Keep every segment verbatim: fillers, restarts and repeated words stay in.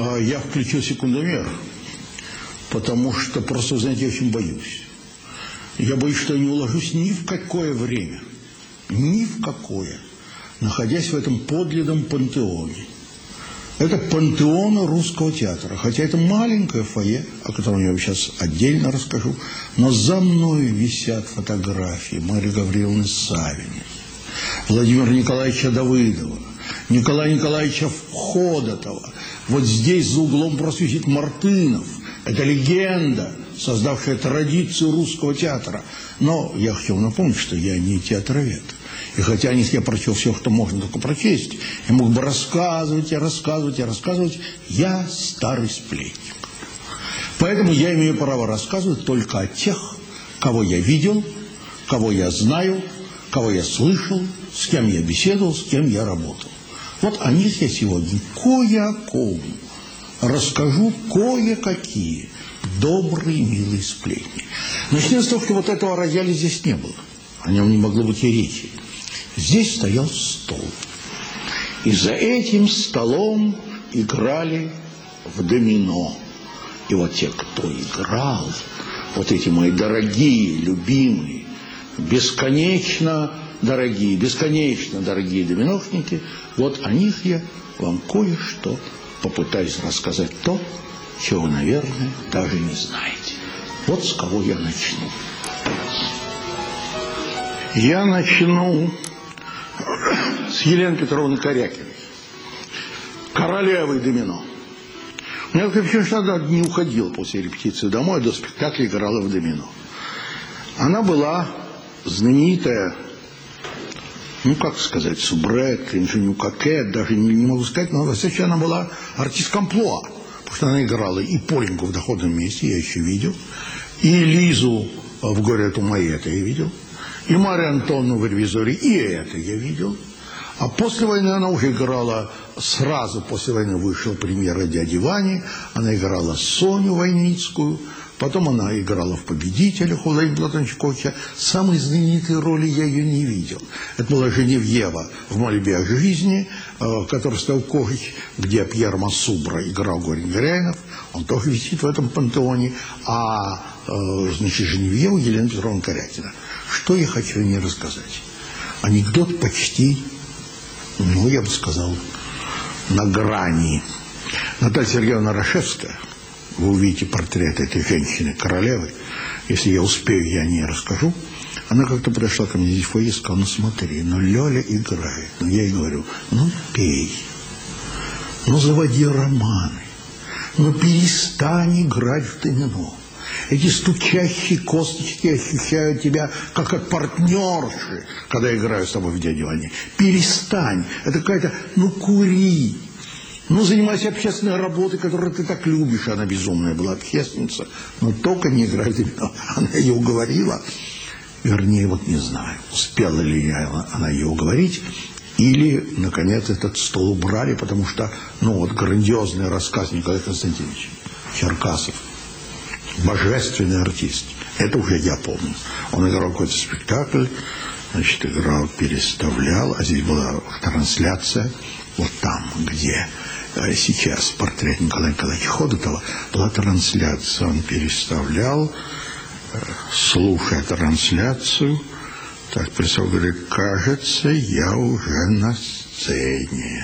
Я включил секундомер, потому что просто, знаете, я очень боюсь. Я боюсь, что я не уложусь ни в какое время, ни в какое, находясь в этом подлинном пантеоне. Это пантеон русского театра. Хотя это маленькое фойе, о котором я вам сейчас отдельно расскажу, но за мной висят фотографии Марии Гавриловны Савиной, Владимира Николаевича Давыдова, Николая Николаевича Ходотова. Вот здесь за углом просто висит Мартынов. Это легенда, создавшая традицию русского театра. Но я хочу вам напомнить, что я не театровед. И хотя о них я прочел все, что можно только прочесть, я мог бы рассказывать, и рассказывать, и рассказывать. Я старый сплетник. Поэтому я имею право рассказывать только о тех, кого я видел, кого я знаю, кого я слышал, с кем я беседовал, с кем я работал. Вот о них я сегодня кое о ком расскажу, кое-какие добрые, милые сплетни. Начнем с того, что вот этого рояля здесь не было. О нем не могло быть и речи. Здесь стоял стол. И за этим столом играли в домино. И вот те, кто играл, вот эти мои дорогие, любимые, бесконечно дорогие, бесконечно дорогие доминошники, вот о них я вам кое-что попытаюсь рассказать, то, чего вы, наверное, даже не знаете. Вот с кого я начну. Я начну с Елены Петровны Корякиной, королевы домино. У меня такое ощущение, что она не уходила после репетиции домой, а до спектакля играла в домино. Она была знаменитая, ну, как сказать, субрет, инженю кокет, даже не, не могу сказать, но, вообще, она была артистка амплуа, потому что она играла и Поленьку в «Доходном месте», я еще видел, и Лизу в «Горе от ума», это я видел, и Марию Антоновну в «Ревизоре», и это я видел. А после войны она уже играла, сразу после войны вышла премьера «Дяди Вани», она играла Соню Войницкую, потом она играла в «Победителях» у Владимира Платоновича. Самой знаменитой роли я ее не видел. Это была Женевьева в «Мольбе о жизни», который стоял Когич, где Пьер Массубра играл Горин Горяинов. Он тоже висит в этом пантеоне. А, значит, Женевьеву Елена Петровна Корякина. Что я хочу о ней рассказать? Анекдот почти, ну, я бы сказал, на грани. Наталья Сергеевна Рашевская, вы увидите портрет этой женщины, королевы. Если я успею, я о ней расскажу. Она как-то подошла ко мне здесь в фойе и сказала: ну смотри, ну Лёля играет. Ну я ей говорю: ну пей, ну заводи романы, ну перестань играть в домино. Эти стучащие косточки ощущают тебя как от партнерши, когда я играю с тобой в «Дяде Ване». Перестань. Это какая-то, ну кури. Ну, занимайся общественной работой, которую ты так любишь. Она безумная была общественница, но только не играй в домино. Она ее уговорила. Вернее, вот не знаю, успела ли она ее уговорить, или, наконец, этот стол убрали, потому что, ну, вот грандиозный рассказ Николая Константиновича Черкасов, божественный артист, это уже я помню. Он играл какой-то спектакль, значит, играл, переставлял, а здесь была трансляция, вот там, где сейчас портрет Николая Николаевича Ходотова, была трансляция, он переставлял, слушая трансляцию, так пришел, говорит: кажется, я уже на сцене.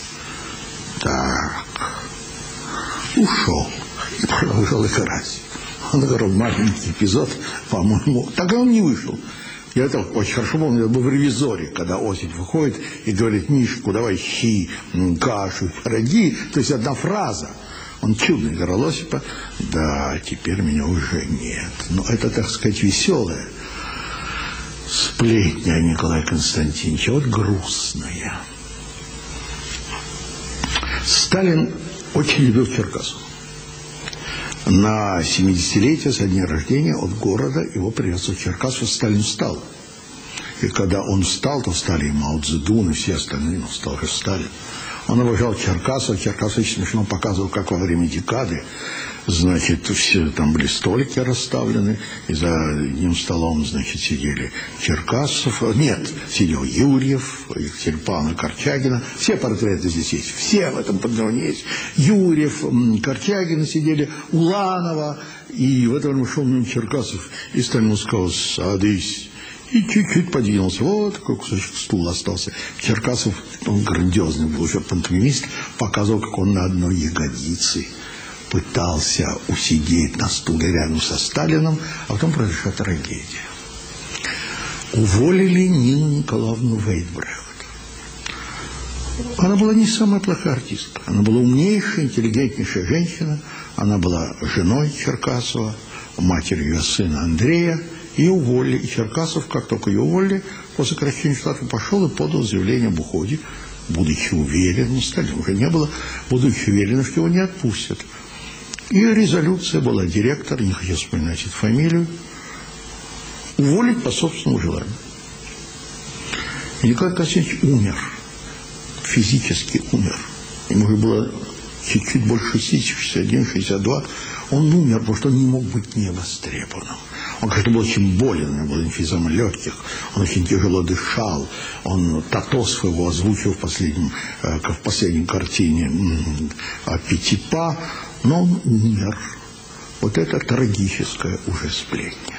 Так, ушел и продолжал играть. Он играл маленький эпизод, по-моему, тогда он не вышел. Я это очень хорошо помню, это был в «Ревизоре», когда Осип выходит и говорит: Мишку, давай щи, кашу, пироги. То есть одна фраза. Он чудно играл Осипа. Да, теперь меня уже нет. Но это, так сказать, веселая сплетня Николая Константиновича. Вот грустная. Сталин очень любил Черкасова. На семидесятилетие со дня рождения от города его приветствовал Черкасов. Сталин встал. И когда он встал, то встали и Мао Цзэдун, и все остальные, но встал же Сталин. Он обожал Черкасова. Черкасов очень смешно показывал, как во время декады Значит, все там были столики расставлены, и за одним столом, значит, сидели Черкасов, нет, сидел Юрьев, Екатерина Павловна Корчагина, все портреты здесь есть, все в этом пантеоне есть. Юрьев, Корчагина сидели, Уланова, и в это время шел мимо Черкасов, и Сталин сказал: «Садись». И чуть-чуть подвинулся. Вот такой кусочек стула остался. Черкасов, он грандиозный был уже пантомимист, показывал, как он на одной ягодице пытался усидеть на стуле рядом со Сталином, а потом произошла трагедия. Уволили Нину Николаевну Вейтбрехт. Она была не самая плохая артистка. Она была умнейшая, интеллигентнейшая женщина. Она была женой Черкасова, матерью ее сына Андрея. Ее уволили. И Черкасов, как только ее уволили, по сокращению штата пошел и подал заявление об уходе, будучи уверен, Сталина уже не было, будучи уверен, что его не отпустят. И резолюция была: директор, не хочу вспоминать эту фамилию, уволить по собственному желанию. И Николай Константинович умер, физически умер. Ему уже было чуть-чуть больше шестидесяти, шестьдесят один, шестьдесят два. Он умер, потому что он не мог быть невостребованным. Он, конечно, был очень болен, у него был эмфизема легких, он очень тяжело дышал, он Татосов его озвучил в последнем, в последней картине Пятипа, но он умер. Вот это трагическая уже сплетня.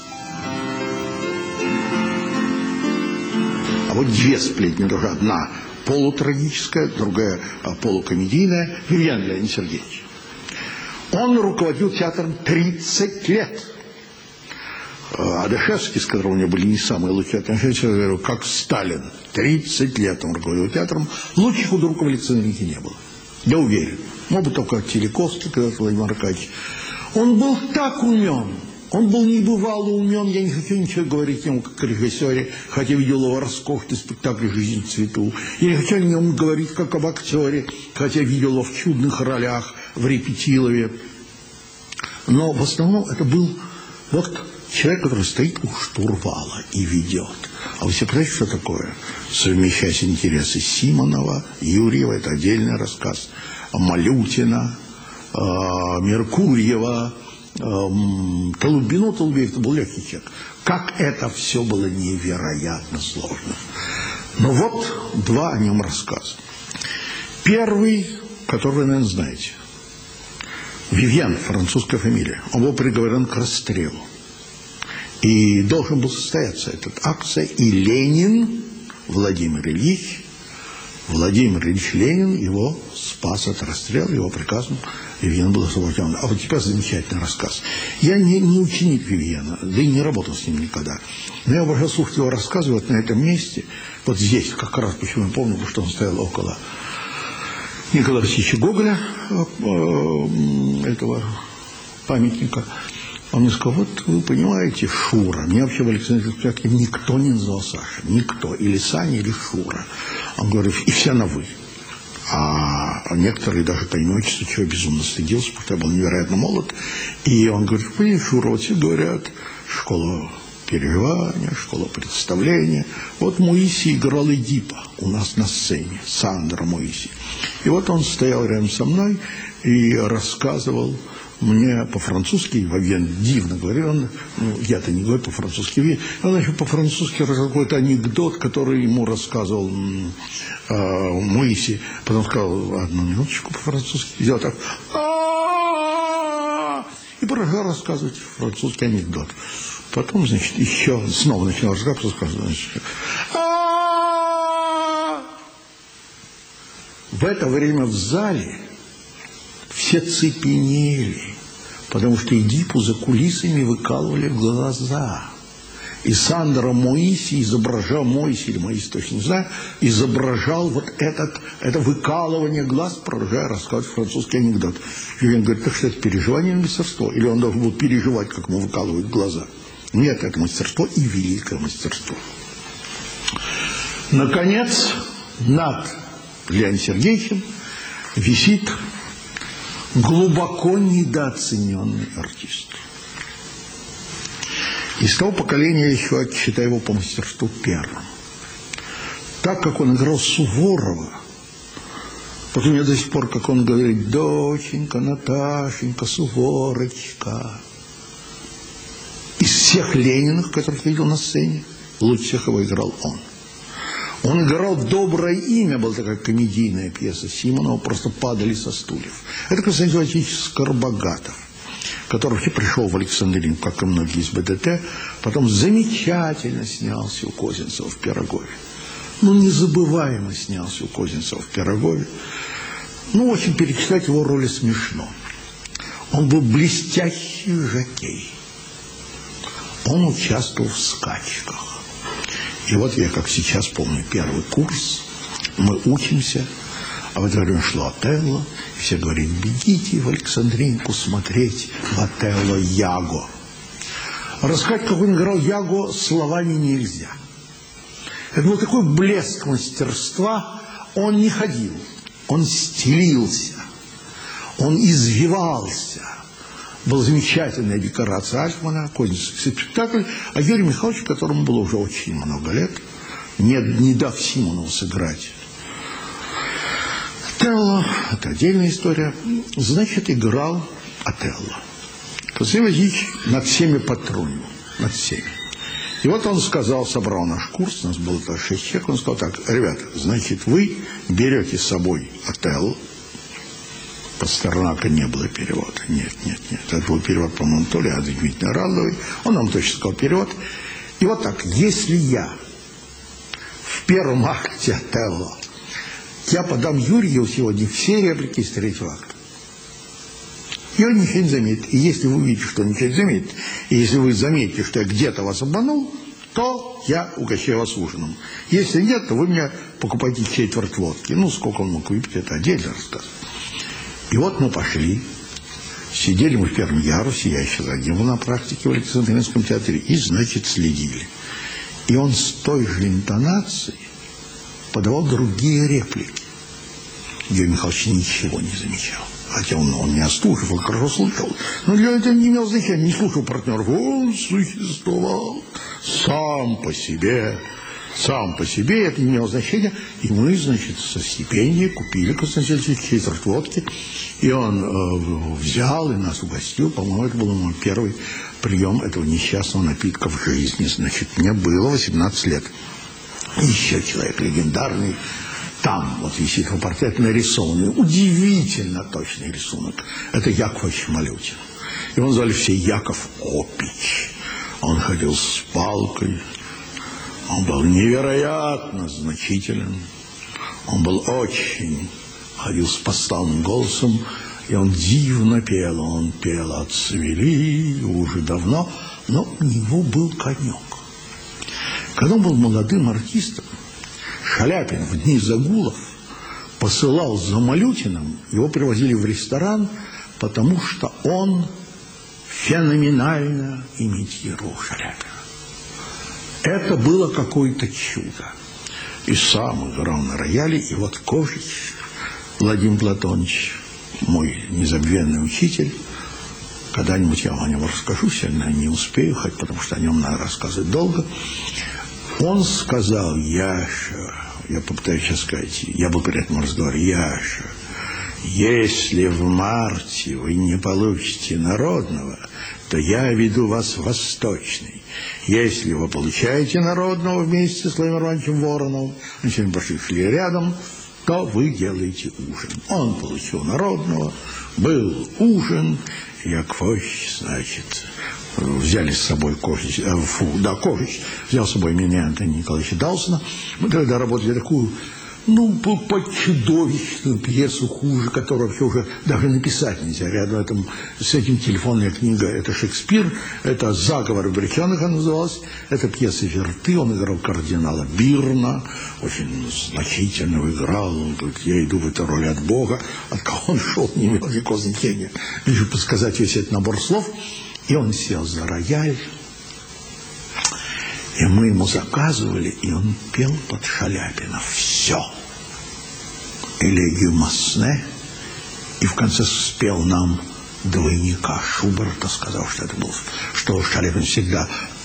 А вот две сплетни, тоже одна полутрагическая, другая полукомедийная. Вивьен Леонид Сергеевич. Он руководил театром тридцать лет. Адашевский, с которым у него были не самые лучшие отношения, как Сталин. тридцать лет он руководил театром. Лучших художников в Александре не было. Я уверен. Может быть, только Телековский, когда-то Владимир Аркадьевич. Он был так умен. Он был небывало умен. Я не хочу ничего говорить о нем как о режиссере, хотя видел его роскошный спектакль «Жизнь в цвету». Я не хочу о нем говорить как об актере, хотя видел его в чудных ролях в «Репетилове». Но в основном это был вот человек, который стоит у штурвала и ведет. А вы себе представляете, что такое? Совмещать интересы Симонова, Юрьева, это отдельный рассказ, Малютина, э, Меркурьева, э, Толубино, Толубеев, это был легкий человек. Как это все было невероятно сложно. Но вот два о нем рассказа. Первый, который вы, наверное, знаете. Вивьен, французская фамилия. Он был приговорен к расстрелу. И должен был состояться этот акция, и Ленин, Владимир Ильич, Владимир Ильич Ленин его спас от расстрела, его приказом Вивьен был освобожден. А вот теперь замечательный рассказ. Я не, не ученик Вивьена, да и не работал с ним никогда. Но я обожаю слушать его рассказы вот на этом месте, вот здесь, как раз, почему я помню, что он стоял около Николая Васильевича Гоголя, этого памятника. Он мне сказал: вот вы понимаете, Шура. Меня вообще в Александре никто не называл Саша. Никто. Или Саня, или Шура. Он говорит, и все на «вы». А некоторые даже по имени отчеству, чего безумно стыдился, потому что я был невероятно молод. И он говорит: вы, Шура, вот все говорят, школа переживания, школа представления. Вот Моисей играл Эдипа у нас на сцене, Сандра Моисей. И вот он стоял рядом со мной и рассказывал мне по-французски, Вивьен дивно говорил, он, ну, я-то не говорю по-французски, он еще по-французски рассказал какой-то анекдот, который ему рассказывал э, Моисей. Потом сказал: одну минуточку по-французски, сделал так, и продолжал рассказывать французский анекдот. Потом, значит, еще снова начинал рассказывать, значит, в это время в зале все цепенели, потому что Эдипу за кулисами выкалывали глаза. И Сандра Моисей изображал, Моисей или Моисей, точно не знаю, изображал вот этот, это выкалывание глаз, продолжая рассказывать французский анекдот. И он говорит: так что это переживание или мастерство? Или он должен был переживать, как ему выкалывают глаза? Нет, это мастерство и великое мастерство. Наконец, над Леонидом Сергеевичем висит глубоко недооцененный артист. Из того поколения я еще считаю его по мастерству первым. Так как он играл Суворова, Вот у меня до сих пор, как он говорит, доченька, Наташенька, Суворочка. Из всех Лениных, которых я видел на сцене, лучше всех его играл он. Он играл «Доброе имя», была такая комедийная пьеса Симонова, просто падали со стульев. Это Константин Васильевич Скоробогатов, который вообще пришел в Александрин, как и многие из БДТ, потом замечательно снялся у Козинцева в Пирогове. Ну, незабываемо снялся у Козинцева в Пирогове. Ну, в общем, перечислять его роли смешно. Он был блестящий жокей. Он участвовал в скачках. И вот я, как сейчас помню, первый курс, мы учимся, а в это время шло Отелло, и все говорят, бегите в Александринку смотреть Отелло Яго. Рассказать, как он играл Яго, словами нельзя. Это был такой блеск мастерства, он не ходил, он стелился, он извивался. Была замечательная декорация Альтмана, Козинцевский спектакль, а Юрий Михайлович, которому было уже очень много лет, не, не дав Симонову сыграть Отелло, это отдельная история, значит, играл Отелло. Константин Васильевич над всеми потрунил, над всеми. И вот он сказал, собрал наш курс, у нас было так шесть человек, он сказал так, ребята, значит, вы берете с собой Отелло. Пастернака не было перевода. Нет, нет, нет. Это был перевод, по-моему, то ли от Дмитрия Радовой. Он нам точно сказал перевод. И вот так, если я в первом акте Отелло, я подам Юрию сегодня все реплики из третьего акта. И он ничего не заметит. И если вы увидите, что он ничего не заметит, и если вы заметите, что я где-то вас обманул, то я угощаю вас ужином. Если нет, то вы мне покупаете четверть водки. Ну, сколько он мог выпить, это отдельный рассказ. И вот мы пошли, сидели мы в первом ярусе, я еще один был на практике в Александринском театре, и, значит, следили. И он с той же интонацией подавал другие реплики. Юрий Михайлович ничего не замечал. Хотя он, он не ослушивал, хорошо слышал. Но для этого не имел значения, не слушал партнеров. Он существовал сам по себе. Сам по себе это не имело значения. И мы, значит, со стипендией купили Константину Васильевичу четверть водки. И он э, взял и нас угостил. По-моему, это был мой первый прием этого несчастного напитка в жизни. Значит, мне было восемнадцать лет. И еще человек легендарный. Там вот висит его портрет нарисованный. Удивительно точный рисунок. Это Яковлевич Малютин. Его звали все Яков Опич. Он ходил с палкой. Он был невероятно значителен. Он был очень, ходил с поставным голосом, и он дивно пел. Он пел «Отцвели» уже давно, но у него был конек. Когда он был молодым артистом, Шаляпин в дни загулов посылал за Малютиным, его привозили в ресторан, потому что он феноменально имитировал Шаляпина. Это было какое-то чудо. И сам играл на рояле, и вот Кожич, Владимир Платонович, мой незабвенный учитель, когда-нибудь я вам о нем расскажу, сегодня не успею, хоть потому что о нем надо рассказывать долго. Он сказал: Яша, я попытаюсь сейчас сказать, я был при этом разговоре, Яша, если в марте вы не получите народного, то я веду вас в Восточный. Если вы получаете народного вместе с Владимиром Ивановичем Вороновым, они сегодня пошли шли рядом, то вы делаете ужин. Он получил народного, был ужин, Яковлевич, значит, взяли с собой Кожич, э, фу, да, Кожич, взял с собой меня, Антона Николаевича Далсона. Мы тогда работали такую, ну, по чудовищную пьесу, хуже, которую вообще уже даже написать нельзя. Рядом этом, с этим телефонная книга, это Шекспир, это «Заговор обреченных» она называлась, это пьеса «Верты», он играл кардинала Бирна, очень значительно играл, он говорит, я иду в эту роль от Бога, от кого он шел, не имел никакого значения, лишь подсказать весь этот набор слов, и он сел за рояль. И мы ему заказывали, и он пел под Шаляпина все. Элегию Масне, и в конце спел нам двойника Шуберта, сказав, что это был, что Шаляпин всегда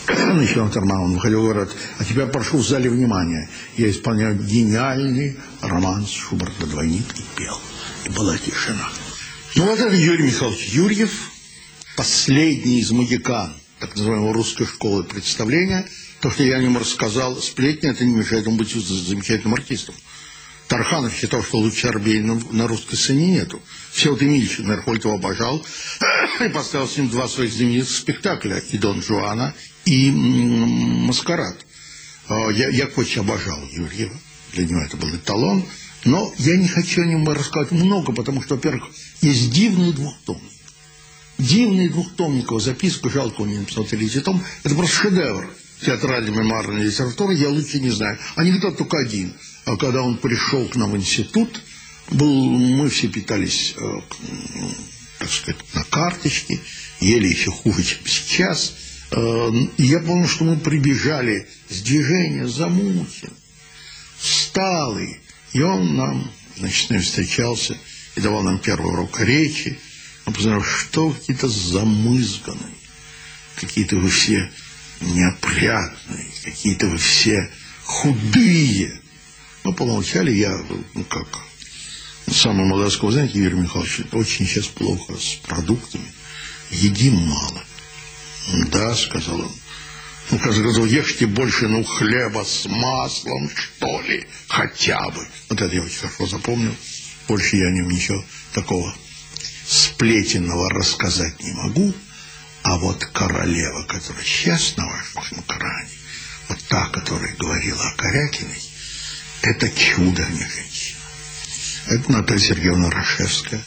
начал Терман, он выходил, говорит, а теперь прошу в зале внимания. Я исполняю гениальный романс Шуберта «Двойник» и пел. И была тишина. Ну вот это Юрий Михайлович Юрьев, последний из магикан так называемой русской школы представления. То, что я о нем рассказал, сплетни, это не мешает ему быть замечательным артистом. Тарханов считал, что лучше Арбенина на русской сцене нету. Всеволод Эмильевич Мерхольд его обожал и поставил с ним два своих знаменитых спектакля, и «Дон Жуана», и «Маскарад». Я, я очень обожал Юрьева, для него это был эталон, но я не хочу о нем рассказывать много, потому что, во-первых, есть дивный двухтомник. Дивный двухтомник, его записку, жалко, он не написал третий том, это просто шедевр театральной мемуарной литературы, я лучше не знаю. Анекдот только один. А когда он пришел к нам в институт, был, мы все питались, э, так сказать, на карточке, ели еще хуже, чем сейчас. Э, и я помню, что мы прибежали с движения, замучен, усталый. И он нам, значит, с нами встречался и давал нам первый урок речи. Он познал, что какие-то замызганные, какие-то вы все неопрятные, какие-то вы все худые. Мы помолчали, я, ну как, самый молодой сказал, знаете, Юрий Михайлович, очень сейчас плохо с продуктами, едим мало. Да, сказал он. Ну, сказал, ешьте больше, ну, хлеба с маслом, что ли, хотя бы. Вот это я очень хорошо запомнил. Больше я о нем ничего такого сплетенного рассказать не могу. А вот королева, которая сейчас на вашем экране, вот та, которая говорила о Корякиной, это чудо, а не женщина. Это Наталья Сергеевна Рашевская,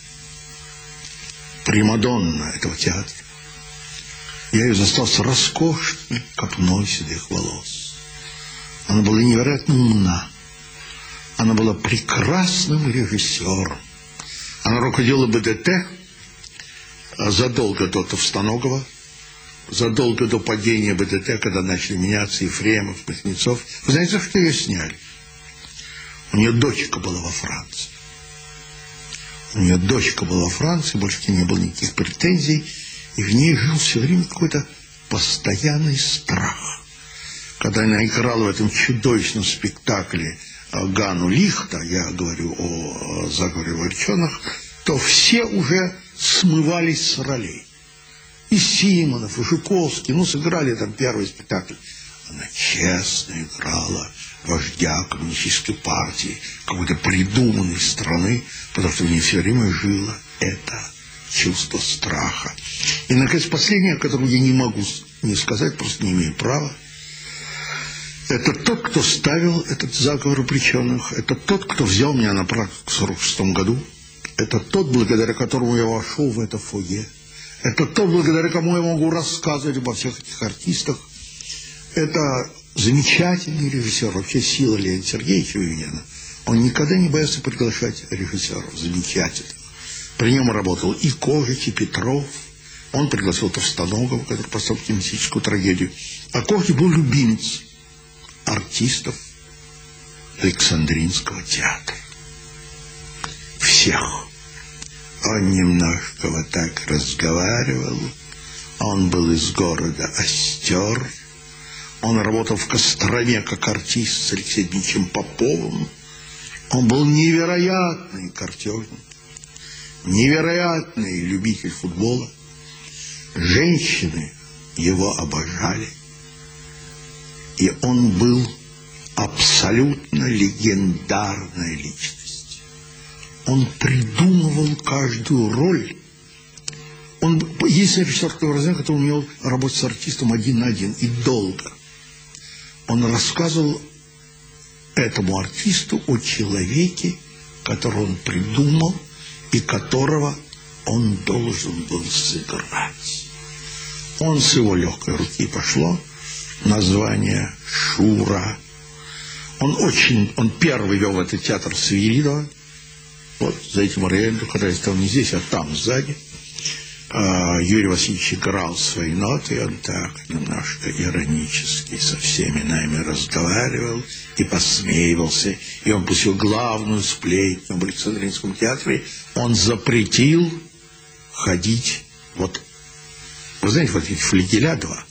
примадонна этого театра. Я ее застал с роскошной копной седых волос. Она была невероятно умна. Она была прекрасным режиссером. Она руководила БДТ задолго до Товстоногова, задолго до падения БДТ, когда начали меняться Ефремов, Кузнецов. Вы знаете, за что ее сняли? У нее дочка была во Франции. У нее дочка была во Франции, больше к ней не было никаких претензий. И в ней жил все время какой-то постоянный страх. Когда она играла в этом чудовищном спектакле Ганну Лихта, я говорю о заговоре Вольчонах, то все уже смывались с ролей. И Симонов, и Жуковский, ну, сыграли там первый спектакль. Она честно играла вождя коммунистической партии, какой-то придуманной страны, потому что в ней все время жило это чувство страха. И, наконец, последнее, о котором я не могу не сказать, просто не имею права, это тот, кто ставил этот заговор обреченных, это тот, кто взял меня на практику в сорок шестом году, это тот, благодаря которому я вошел в это фойе, это тот, благодаря кому я могу рассказывать обо всех этих артистах. Это замечательный режиссер, вообще сила Леонида Сергеевича Вивьена. Он никогда не боялся приглашать режиссеров замечательных. При нем работал и Кожич, и Петров. Он пригласил Товстоногова, который поставил кинематическую трагедию. А Кожич был любимец артистов Александринского театра. Всех. Он немножко вот так разговаривал. Он был из города Остер. Он работал в Костроме как артист с Алексеем Дмитриевичем Поповым. Он был невероятный картежник, невероятный любитель футбола. Женщины его обожали. И он был абсолютно легендарная личность. Он придумывал каждую роль. Он, единственный режиссер, который умел работать с артистом один на один и долго. Он рассказывал этому артисту о человеке, которого он придумал и которого он должен был сыграть. Он с его легкой руки пошло название Шура. Он очень, он первый вел этот театр Свиридова. Вот за этим роялем, когда я стал не здесь, а там сзади. Юрий Васильевич играл свои ноты, и он так немножко иронически со всеми нами разговаривал и посмеивался. И он пустил главную сплетню в Александринском театре. Он запретил ходить, вот, вы знаете, вот эти флигеля два,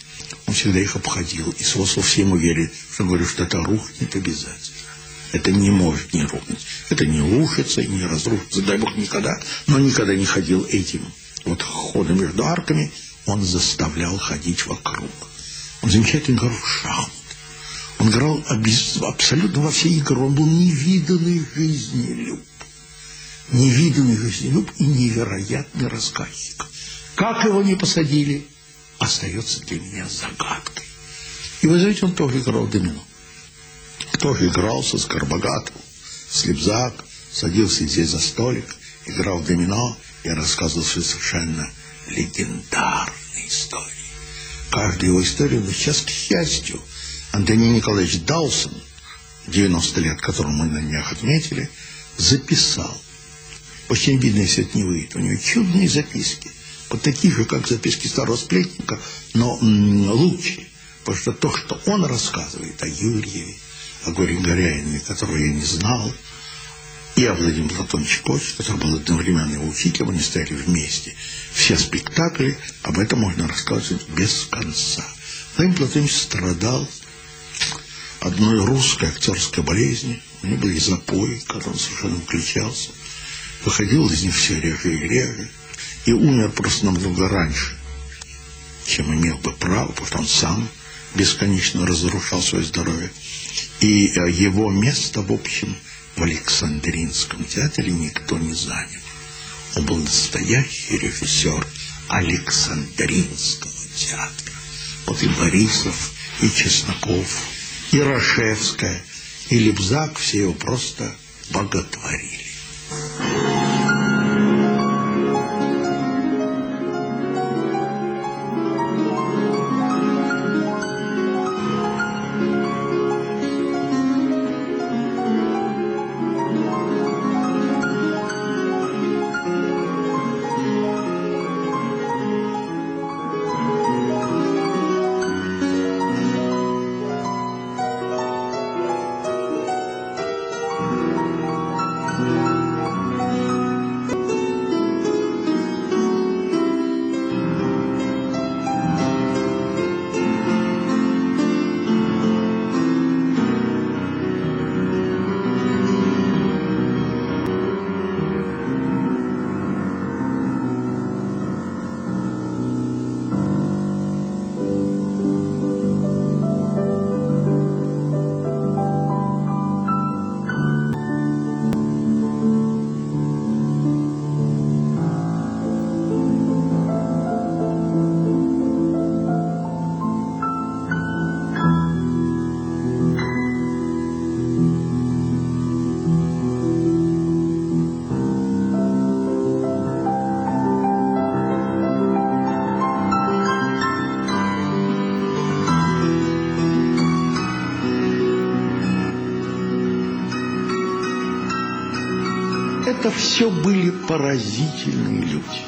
Он всегда их обходил. И с его слов все ему верили, что говорю, что это рухнет обязательно. Это не может не рухнуть. Это не рушится и не разрушится, дай Бог, никогда. Но никогда не ходил этим вот ходом между арками. Он заставлял ходить вокруг. Он замечательно играл в шахматы. Он играл абсолютно во все игры. Он был невиданный жизнелюб. Невиданный жизнелюб и невероятный рассказчик. Как его не посадили, остается для меня загадкой. И вы знаете, он тоже играл в домино. Тоже игрался с Горбогатовым, с Лебзак, садился здесь за столик, играл в домино и рассказывал совершенно легендарные истории. Каждая его история, но сейчас, к счастью, Антонин Николаевич Даусон, девяносто лет, которого мы на днях отметили, записал. Очень видно, если это не выйдет. У него чудные записки. Вот такие же, как записки старого сплетника, но м- лучше. Потому что то, что он рассказывает о Юрьеве, о Горин-Горяине, которого я не знал, и о Владимире Платоновиче Коче, который был одновременно его учителем, они стояли вместе. Все спектакли, об этом можно рассказывать без конца. Владимир Платонович страдал одной русской актерской болезнью. У него были запои, когда он совершенно включался. Выходил из них все реже и реже. И умер просто намного раньше, чем имел бы право, потому что он сам бесконечно разрушал свое здоровье. И его место, в общем, в Александринском театре никто не занял. Он был настоящий режиссер Александринского театра. Вот и Борисов, и Чесноков, и Рашевская, и Лебзак, все его просто боготворили. Это все были поразительные люди.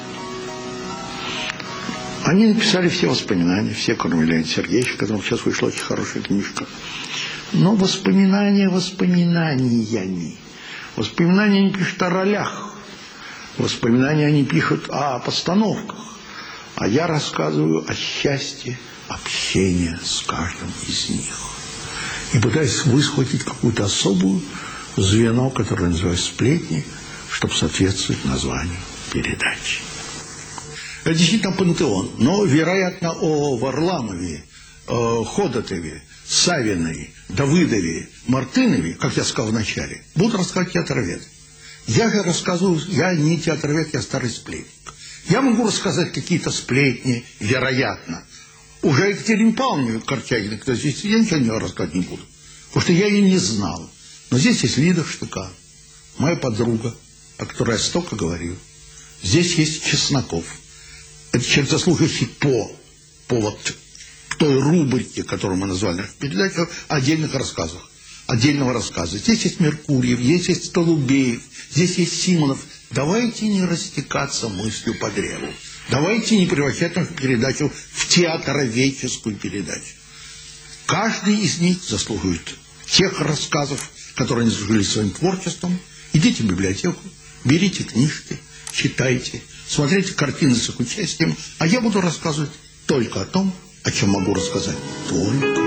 Они написали все воспоминания, все, кроме Леонида Сергеевича, которому сейчас вышла очень хорошая книжка. Но воспоминания воспоминаниями. Воспоминания они пишут о ролях. Воспоминания они пишут о постановках. А я рассказываю о счастье общения с каждым из них. И пытаюсь высхватить какую-то особую звено, которое называется «Сплетни», чтобы соответствовать названию передачи. Это действительно пантеон, но, вероятно, о Варламове, о Ходотове, Савиной, Давыдове, Мартынове, как я сказал вначале, будут рассказывать театроведы. Я же рассказываю, я не театровед, я старый сплетник. Я могу рассказать какие-то сплетни, вероятно. Уже Екатерине Павловне Корчагиной, кто здесь, я ничего не рассказывать не буду, потому что я ее не знал. Но здесь есть Лида Штыка, моя подруга, о которой я столько говорил. Здесь есть Чесноков. Это человек, заслуживающий по, по вот той рубрике, которую мы назвали в передаче, отдельных рассказах. Отдельного рассказа. Здесь есть Меркурьев, здесь есть Столубеев, здесь есть Симонов. Давайте не растекаться мыслью по древу. Давайте не превращать нашу передачу в театроведческую передачу. Каждый из них заслуживает тех рассказов, которые они заслужили своим творчеством. Идите в библиотеку, берите книжки, читайте, смотрите картины с их участием, а я буду рассказывать только о том, О чем могу рассказать? Только